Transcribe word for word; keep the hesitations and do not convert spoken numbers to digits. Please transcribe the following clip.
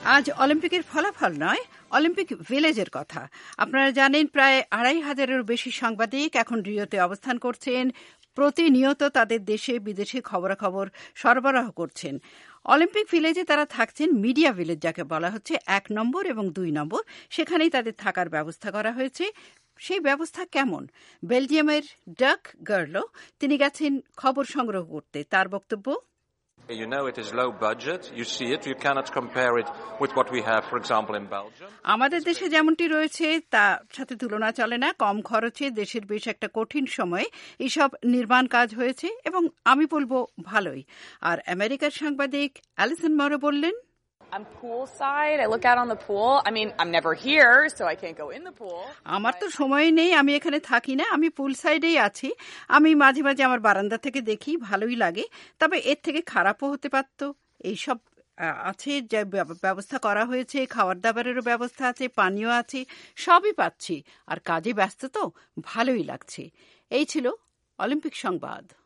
আজ অলিম্পিকের ফলাফল নয়, অলিম্পিক ভিলেজের কথা। আপনারা জানেন প্রায় আড়াই হাজারেরও বেশি সাংবাদিক এখন রিওতে অবস্থান করছেন, প্রতিনিয়ত তাদের দেশে বিদেশে খবরাখবর সরবরাহ করছেন। অলিম্পিক ভিলেজে তারা থাকছেন, মিডিয়া ভিলেজ যাকে বলা হচ্ছে, এক নম্বর এবং দুই নম্বর, সেখানেই তাদের থাকার ব্যবস্থা করা হয়েছে। সেই ব্যবস্থা কেমন? বেলজিয়ামের ডাক গার্লো, তিনি গেছেন খবর সংগ্রহ করতে। তার বক্তব্য, You know it is low budget. You see it. You cannot compare it with what we have, for example, in Belgium. আমাদের দেশে যেমনটি রয়েছে তার সাথে তুলনা চলে না। কম খরচে দেশের বেশ একটা কঠিন সময়ে এইসব নির্মাণ কাজ হয়েছে এবং আমি বলবো ভালোই। আর আমেরিকার সাংবাদিক অ্যালিসন মরো বললেন, I'm poolside. I look out on the pool. I mean, I'm never here, so I can't go in the pool. আমার তো সময় নেই, আমি এখানে থাকি না, আমি পুল সাইডেই আছি। আমি মাঝে মাঝে আমার বারান্দা থেকে দেখি, ভালোই লাগে। তবে এর থেকে খারাপও হতে পারত। এইসব আছে, যে ব্যবস্থা করা হয়েছে, খাবার দাবারেরও ব্যবস্থা আছে, পানীয় আছে, সবই পাচ্ছি। আর কাজে ব্যস্ত তো ভালোই লাগছে। এই ছিল অলিম্পিক সংবাদ।